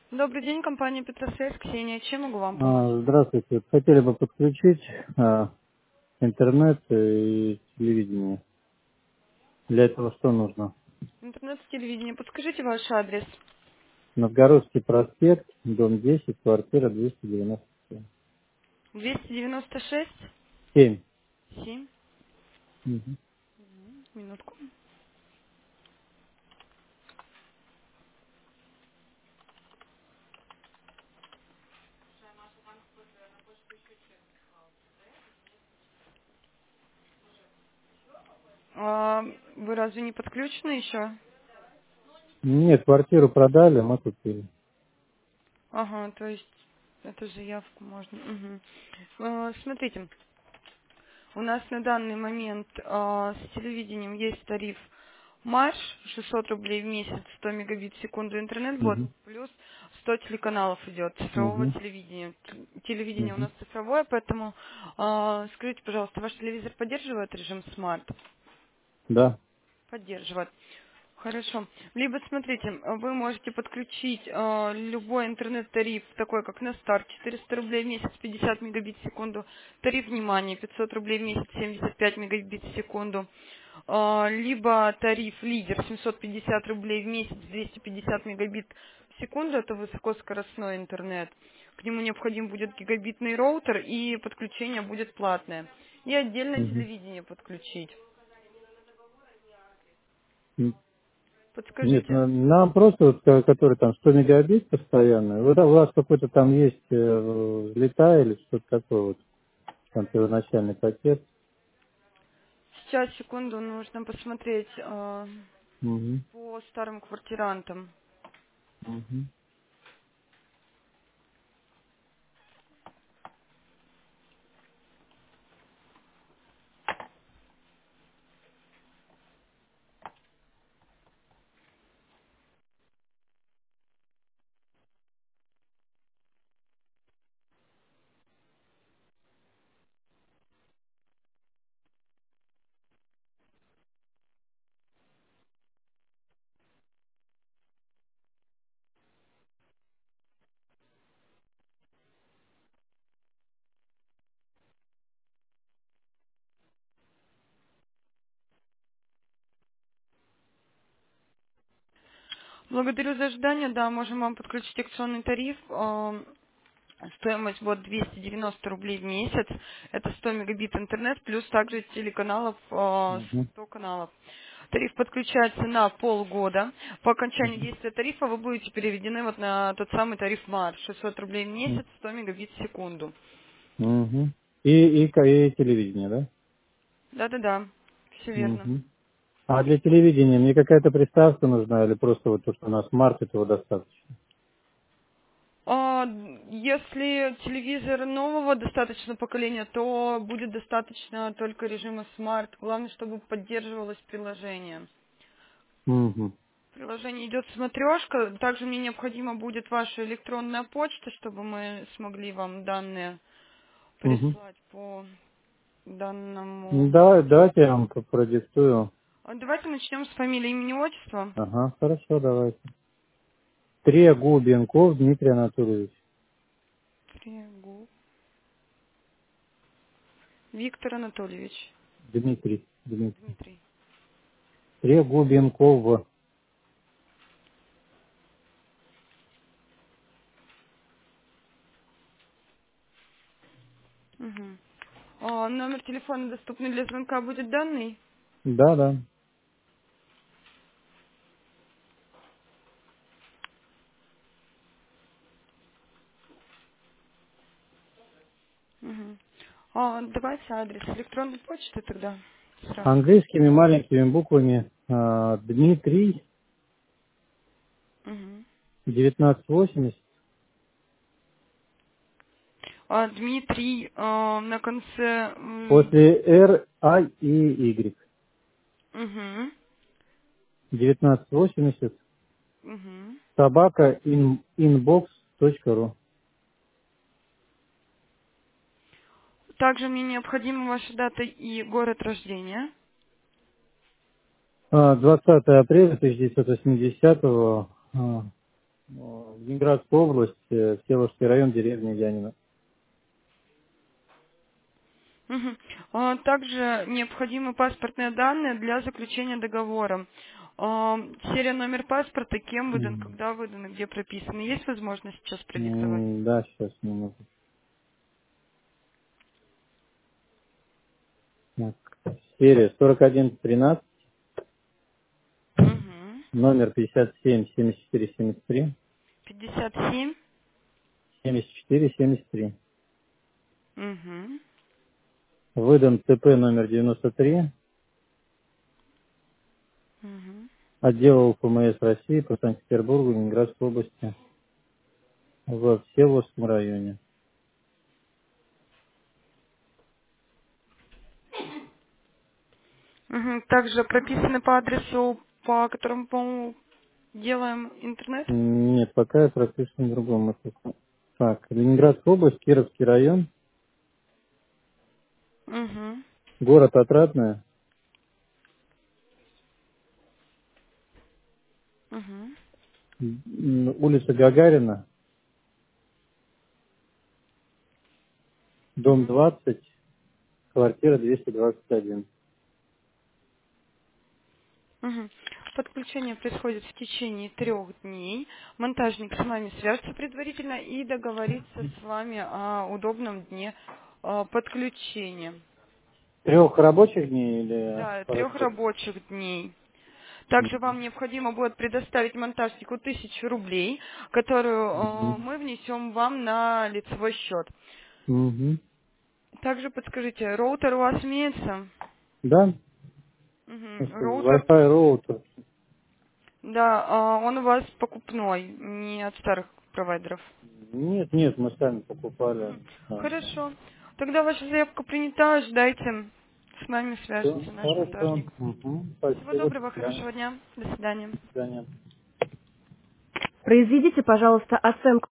Добрый день, компания Петросвязь, Ксения. Чем могу вам помочь? Здравствуйте. Хотели бы подключить интернет и телевидение. Для этого что нужно? Интернет с телевидения. Подскажите ваш адрес. Новгородский проспект, дом 10, квартира 297. 296 7. 7. Мгм. Минутку. Вы разве не подключены еще? Нет, квартиру продали, мы купили. Ага, то есть эту заявку можно. Мгм. Смотрите, у нас на данный момент с телевидением есть тариф Марш, 600 рублей в месяц, 100 мегабит в секунду интернет будет, Угу. плюс 100 телеканалов идет цифрового Угу. телевидения. Телевидение у Угу. нас цифровое, поэтому скажите, пожалуйста, ваш телевизор поддерживает режим смарт? Да. Поддерживает. Хорошо. Либо, смотрите, вы можете подключить любой интернет-тариф, такой как на старт, 400 рублей в месяц, 50 мегабит в секунду, тариф внимания, 500 рублей в месяц, 75 мегабит в секунду, либо тариф лидер, 750 рублей в месяц, 250 мегабит в секунду, это высокоскоростной интернет. К нему необходим будет гигабитный роутер, и подключение будет платное. И отдельно Угу. телевидение подключить. Нет, Подскажите. нам просто, вот, который там 100 мегабит постоянно, вот у вас какой-то там есть лета или что-то такое, вот, там первоначальный пакет. Сейчас, секунду, нужно посмотреть Угу. по старым квартирантам. Угу. Благодарю за ожидание. Да, можем вам подключить акционный тариф. Стоимость вот 290 рублей в месяц. Это 100 мегабит интернет, плюс также телеканалов, Угу. 100 каналов. Тариф подключается на полгода. По окончании Угу. действия тарифа вы будете переведены вот на тот самый тариф МАР. 600 рублей в месяц, 100 мегабит в секунду. Угу. И телевидение, да? Да-да-да, все верно. Угу. А для телевидения мне какая-то приставка нужна или просто вот то, что у нас смарт, этого достаточно? Если телевизор нового достаточно поколения, то будет достаточно только режима Smart. Главное, чтобы поддерживалось приложение. Угу. Приложение идет смотрешка. Также мне необходима будет ваша электронная почта, чтобы мы смогли вам данные Угу. прислать по данному. Да, давайте я вам продиктую. Давайте начнем с фамилии, имени, отчества. Ага, хорошо, давайте. Трегубенков Дмитрий Анатольевич. Трегуб. Виктор Анатольевич. Дмитрий. Дмитрий. Дмитрий. Трегубенков. Мгм. Номер телефона доступный для звонка будет данный? Да, да. Мгм. Давайте адрес электронной почты тогда сразу. Английскими маленькими буквами Дмитрий Мгм. 1980. Дмитрий на конце. После Р, А и Y. Мгм. 1980. Мгм. Собака inbox.ru. Также мне необходима ваша дата и город рождения. 20 апреля 1980. Ленинградская область, Всеволожский район, деревня Янина. Мгм. Также необходимы паспортные данные для заключения договора. Серия, номер паспорта, кем выдан, Мгм. когда выдан, и где прописан. Есть возможность сейчас продиктовать? Да, сейчас минуту. Так. Серия 4113, Угу. номер 57 74 73, 57. 74 73. Угу. Выдан ЦП номер 93, Угу. отдел ФМС России по Санкт-Петербургу, Ленинградской области, в Всеволожском районе. Угу. Также прописаны по адресу, по которому, по-моему, делаем интернет. Нет, пока я прописан в другом адресе. Так, Ленинградская область, Кировский район, Угу. город Отрадное, Угу. улица Гагарина, дом Угу. 20, квартира 221. Мгм. Подключение происходит в течение 3 дней. Монтажник с вами свяжется предварительно и договорится с вами о удобном дне подключения. 3 рабочих дней или Да, 40? 3 рабочих дней. Также Мгм. вам необходимо будет предоставить монтажнику 1000 рублей, которую Мгм. мы внесем вам на лицевой счет. Мгм. Также подскажите, роутер у вас имеется? Да, Мгм. это Роутер, Wi-Fi роутер. да, он у вас покупной, не от старых провайдеров. Нет, нет, мы сами покупали. Мгм. Хорошо. Тогда ваша заявка принята, ждайте. С нами Все, свяжется наш хорошо. монтажник. Всего Спасибо, до доброго, свидания. хорошего дня. До свидания. До свидания. Произведите, пожалуйста, оценку